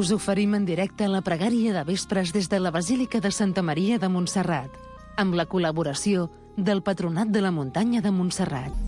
Us oferim en directe la pregària de vespres des de la Basílica de Santa Maria de Montserrat, amb la col·laboració del Patronat de la Muntanya de Montserrat.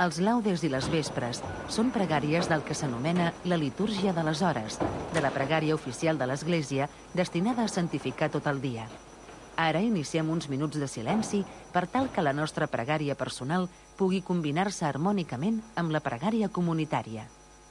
Els laudes i les vespres són pregàries del que s'anomena la litúrgia de les hores, de la pregària oficial de l'Església destinada a santificar tot el dia. Ara iniciem uns minuts de silenci per tal que la nostra pregària personal pugui combinar-se harmònicament amb la pregària comunitària.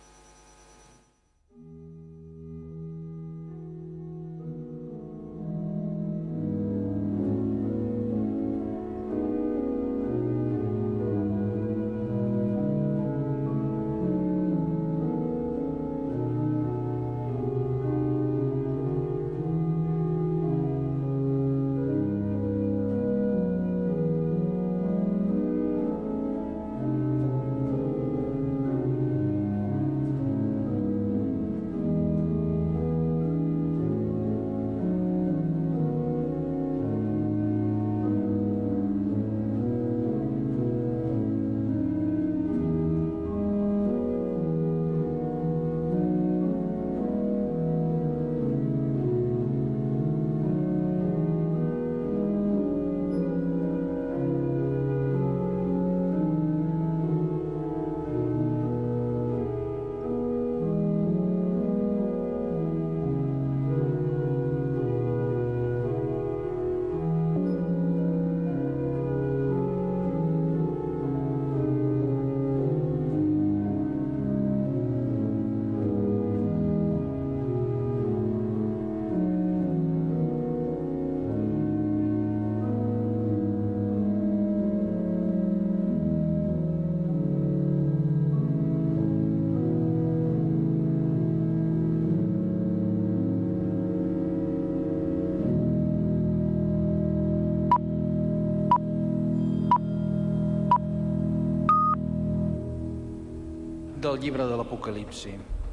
Del llibre de l'Apocalipsi.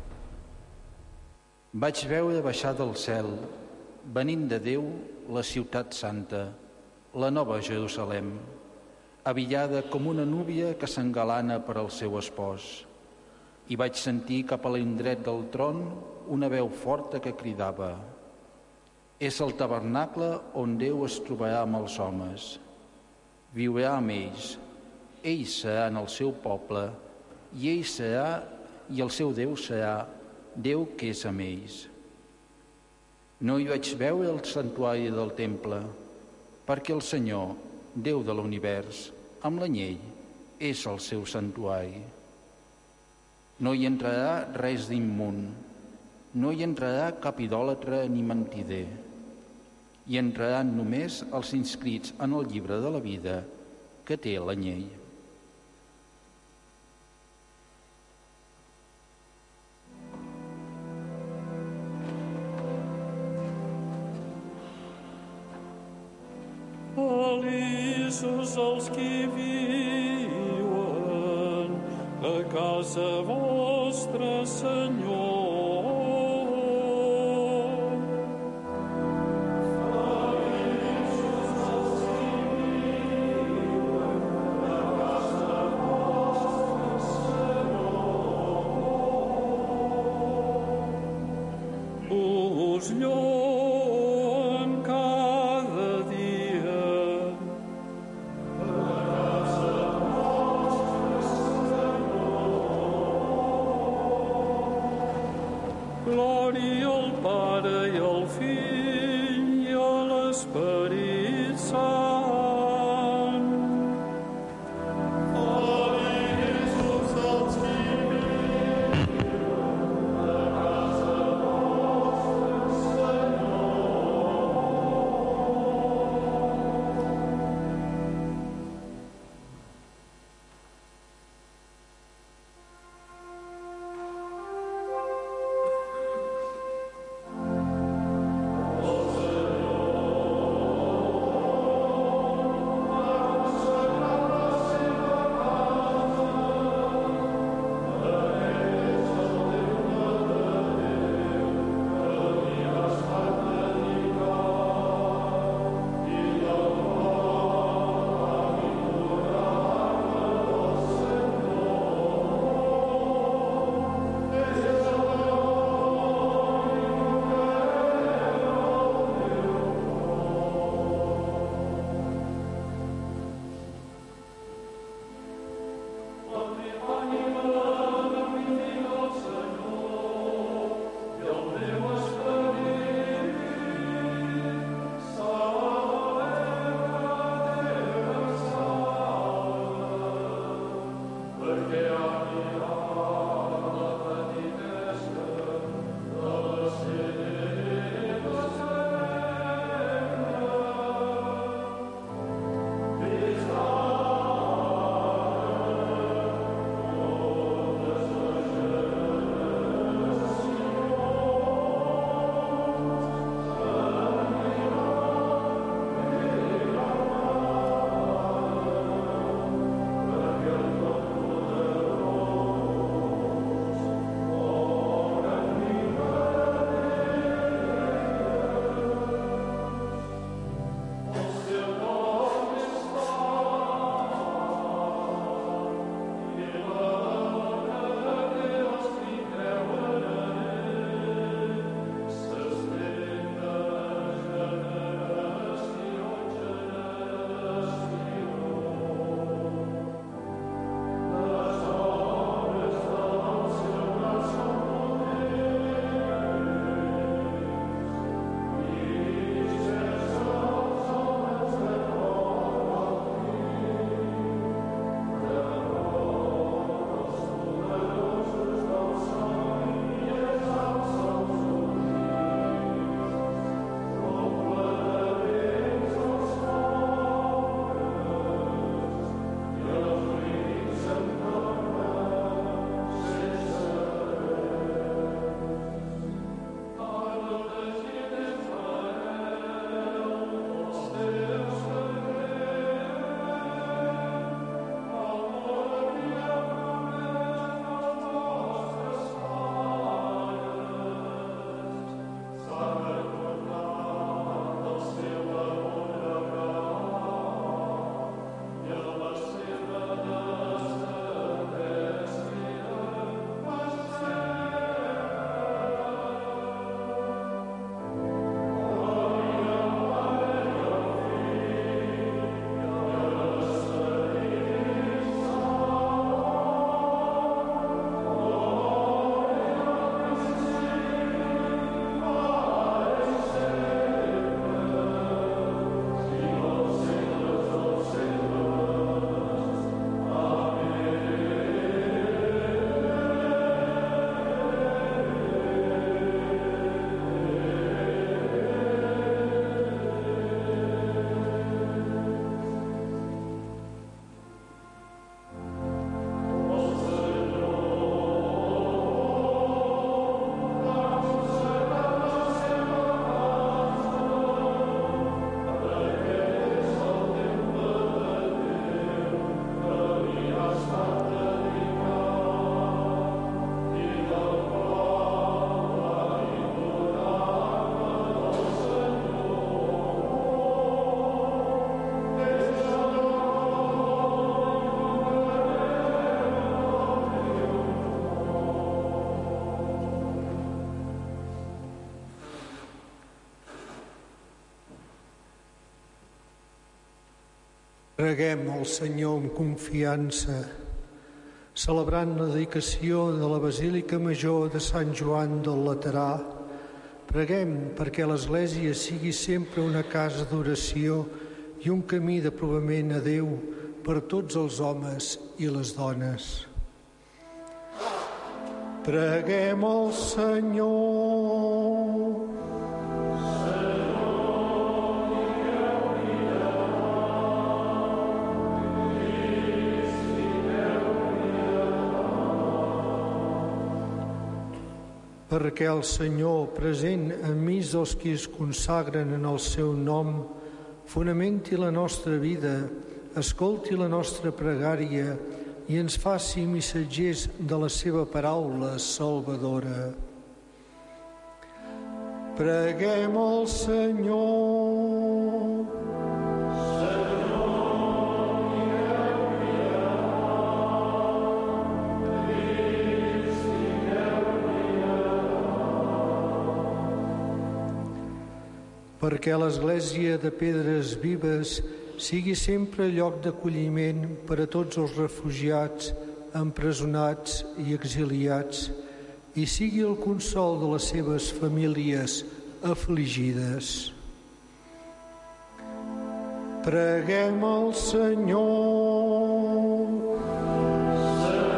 Vaig veure baixar del cel, venint de Déu, la ciutat santa, la nova Jerusalem, avillada com una núvia que s'engalana per al seu espòs. I vaig sentir cap a l'indret del tron una veu forta que cridava: és el tabernacle on Déu es trobarà amb els homes. Viurà amb ells seran el seu poble, i ell serà, i el seu Déu serà, Déu que és amb ells. No hi vaig veure el santuari del temple, perquè el Senyor, Déu de l'univers, amb l'anyell, és el seu santuari. No hi entrarà res d'immun, no hi entrarà cap idòlatre ni mentider. Hi entraran només els inscrits en el llibre de la vida que té l'anyell. Feliços els qui viuen a casa vostra, Senyor. Feliços els qui viuen a casa vostra, Senyor. Us lloen cada dia. Glòria al Pare i al Fill i a l'Esperit Sant. Feliços els qui viuen a casa vostra, Senyor. Preguem al Senyor amb confiança, celebrant la dedicació de la Basílica Major de Sant Joan del Laterà. Preguem perquè l'Església sigui sempre una casa d'oració i un camí d'aprovament a Déu per tots els homes i les dones. Preguem al Senyor. Perquè el Senyor, present enmig dels qui es consagren en el seu nom, fonamenti la nostra vida, escolti la nostra pregària i ens faci missatgers de la seva paraula salvadora. Preguem al Senyor. Perquè l'Església de Pedres Vives sigui sempre lloc d'acolliment per a tots els refugiats, empresonats i exiliats, i sigui el consol de les seves famílies afligides. Preguem al Senyor.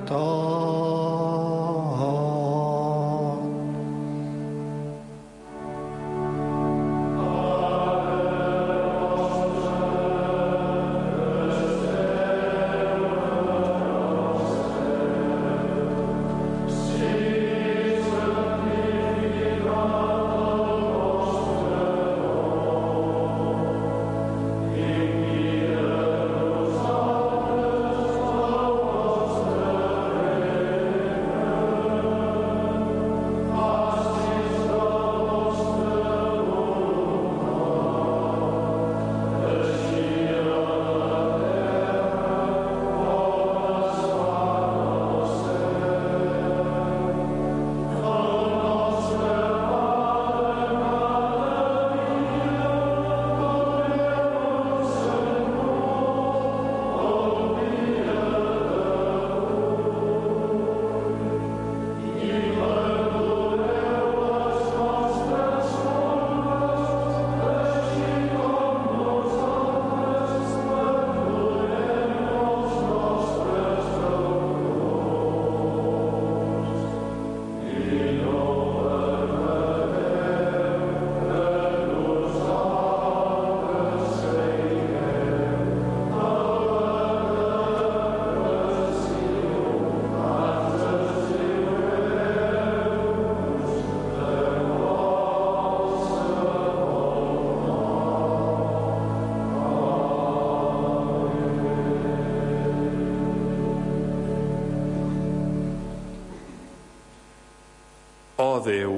Ó Déu,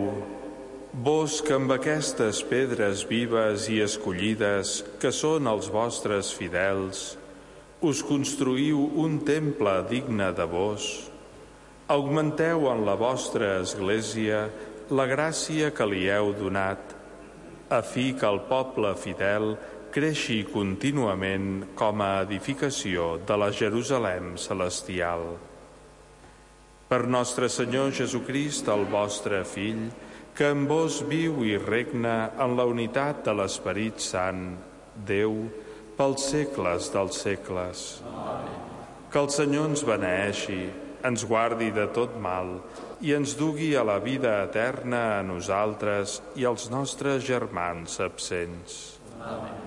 vós que amb aquestes pedres vives i escollides, que són els vostres fidels, us construïu un temple digne de vos, augmenteu en la vostra Església la gràcia que li heu donat, a fi que el poble fidel creixi contínuament com a edificació de la Jerusalem celestial. Per nostre Senyor Jesucrist, el vostre Fill, que en vos viu i regna en la unitat de l'Esperit Sant, Déu, pels segles dels segles. Amén. Que el Senyor ens beneeixi, ens guardi de tot mal i ens dugui a la vida eterna a nosaltres i als nostres germans absents. Amén.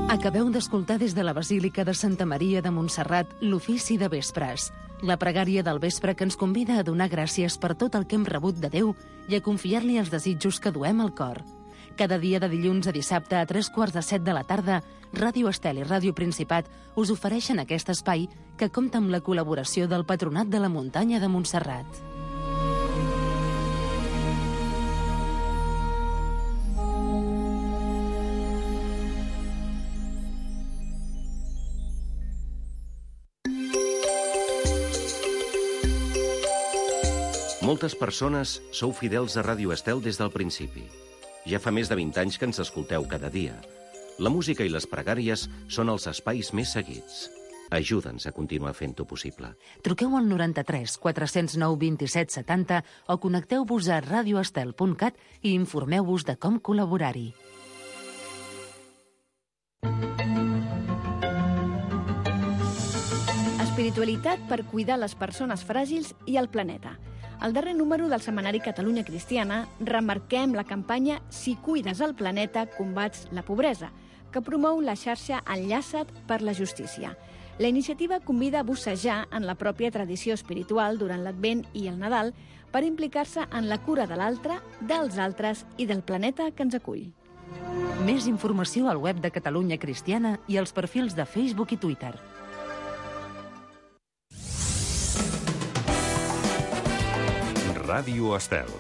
Acabeu d'escoltar des de la Basílica de Santa Maria de Montserrat l'ofici de vespres, la pregària del vespre que ens convida a donar gràcies per tot el que hem rebut de Déu i a confiar-li els desitjos que duem al cor. Cada dia de dilluns a dissabte a 7:45 de la tarda, Ràdio Estel i Ràdio Principat us ofereixen aquest espai que compta amb la col·laboració del Patronat de la Muntanya de Montserrat. Moltes persones sou fidels a Ràdio Estel des del principi. Ja fa més de 20 anys que ens escolteu cada dia. La música i les pregàries són els espais més seguits. Ajuda'ns a continuar fent-ho possible. Truqueu al 93 409 27 70 o connecteu-vos a radioestel.cat i informeu-vos de com col·laborar-hi. Espiritualitat per cuidar les persones fràgils i el planeta. Al darrer número del setmanari Catalunya Cristiana remarquem la campanya Si cuides el planeta, combats la pobresa, que promou la xarxa Enllaça't per la Justícia. La iniciativa convida a bussejar en la pròpia tradició espiritual durant l'Advent i el Nadal per implicar-se en la cura de l'altre, dels altres i del planeta que ens acull. Més informació al web de Catalunya Cristiana i als perfils de Facebook i Twitter. Ràdio Estel.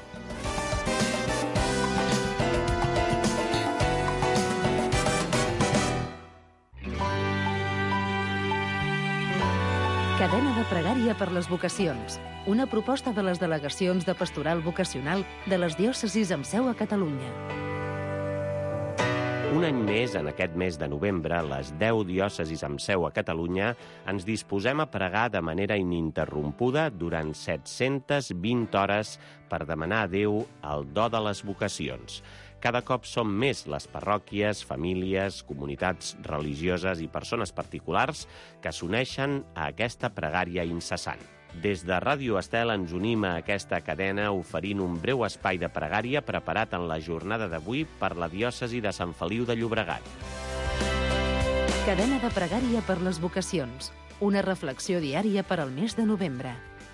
Cadena de pregària per les vocacions. Una proposta de les delegacions de pastoral vocacional de les diòcesis amb seu a Catalunya. Un any més, en aquest mes de novembre, les 10 diòcesis amb seu a Catalunya ens disposem a pregar de manera ininterrompuda durant 720 hores per demanar a Déu el do de les vocacions. Cada cop són més les parròquies, famílies, comunitats religioses i persones particulars que s'uneixen a aquesta pregària incessant. Des de Ràdio Estel ens unim a aquesta cadena oferint un breu espai de pregària preparat en la jornada d'avui per la diòcesi de Sant Feliu de Llobregat. Cadena de pregària per les vocacions. Una reflexió diària per al mes de novembre.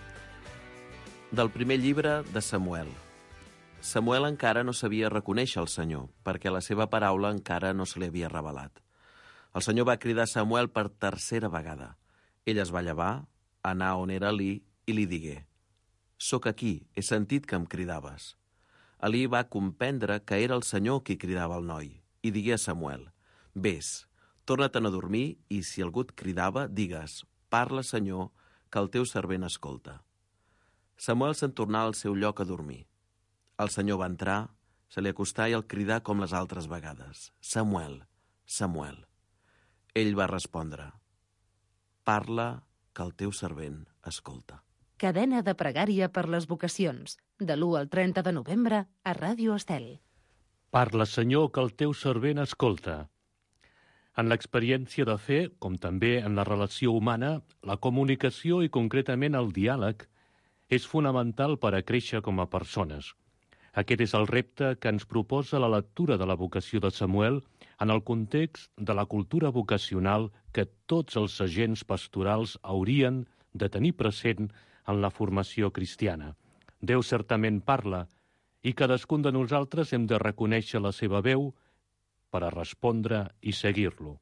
Del primer llibre de Samuel. Samuel encara no sabia reconèixer el Senyor, perquè la seva paraula encara no se li havia revelat. El Senyor va cridar Samuel per tercera vegada. Ell es va llevar, anar on era Elí i li digué: «Soc aquí, he sentit que em cridaves». Elí va comprendre que era el Senyor qui cridava el noi i digué a Samuel: «Ves, torna-te'n a dormir i si algú et cridava, digues: parla, Senyor, que el teu servent escolta». Samuel se'n tornà al seu lloc a dormir. El Senyor va entrar, se li acostà i el cridà com les altres vegades: «Samuel, Samuel». Ell va respondre: «Parla, que el teu servent escolta». Cadena de pregària per les vocacions. De l'1 al 30 de novembre a Ràdio Estel. Parla, Senyor, que el teu servent escolta. En l'experiència de fe, com també en la relació humana, la comunicació i concretament el diàleg és fonamental per a créixer com a persones. Aquest és el repte que ens proposa la lectura de la vocació de Samuel en el context de la cultura vocacional que tots els agents pastorals haurien de tenir present en la formació cristiana. Déu certament parla i cadascun de nosaltres hem de reconèixer la seva veu per a respondre i seguir-lo.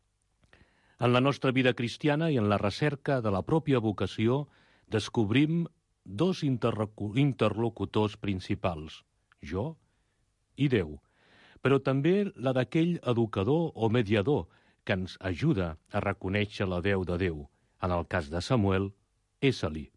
En la nostra vida cristiana i en la recerca de la pròpia vocació descobrim dos interlocutors principals, jo i Déu, però també la d'aquell educador o mediador que ens ajuda a reconèixer la veu de Déu. En el cas de Samuel, és Elí.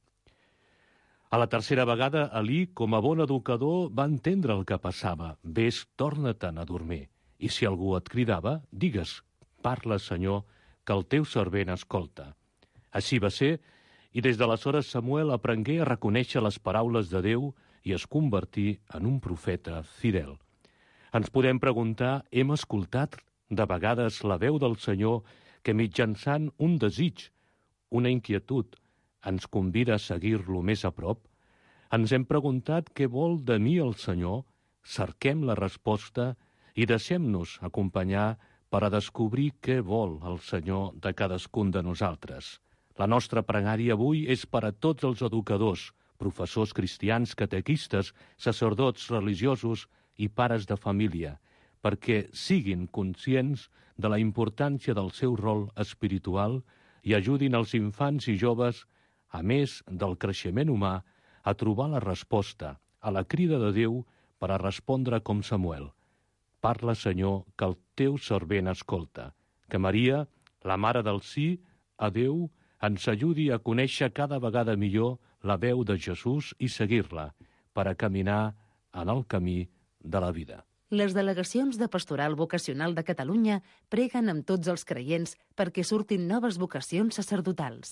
A la tercera vegada, Elí, com a bon educador, va entendre el que passava. Ves, torna-te'n a dormir. I si algú et cridava, digues: parla, Senyor, que el teu servent escolta. Així va ser, i des d'aleshores Samuel aprengué a reconèixer les paraules de Déu i es convertí en un profeta fidel. Ens podem preguntar, hem escoltat de vegades la veu del Senyor que mitjançant un desig, una inquietud, ens convida a seguir-lo més a prop? Ens hem preguntat què vol de mi el Senyor? Cerquem la resposta i deixem-nos acompanyar per a descobrir què vol el Senyor de cadascun de nosaltres. La nostra pregària avui és per a tots els educadors, professors cristians, catequistes, sacerdots religiosos i pares de família, perquè siguin conscients de la importància del seu rol espiritual i ajudin els infants i joves, a més del creixement humà, a trobar la resposta a la crida de Déu per a respondre com Samuel. Parla, Senyor, que el teu servent escolta. Que Maria, la Mare del Sí, a Déu, ens ajudi a conèixer cada vegada millor la veu de Jesús i seguir-la per a caminar en el camí de la vida. Les delegacions de Pastoral Vocacional de Catalunya preguen amb tots els creients perquè surtin noves vocacions sacerdotals.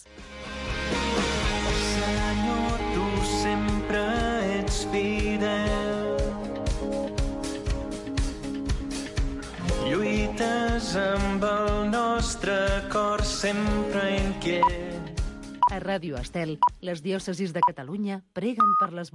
Senyor, tu sempre ets fidel. Lluites amb el nostre cor sempre inquiet. A Ràdio Estel, les diòcesis de Catalunya preguen per les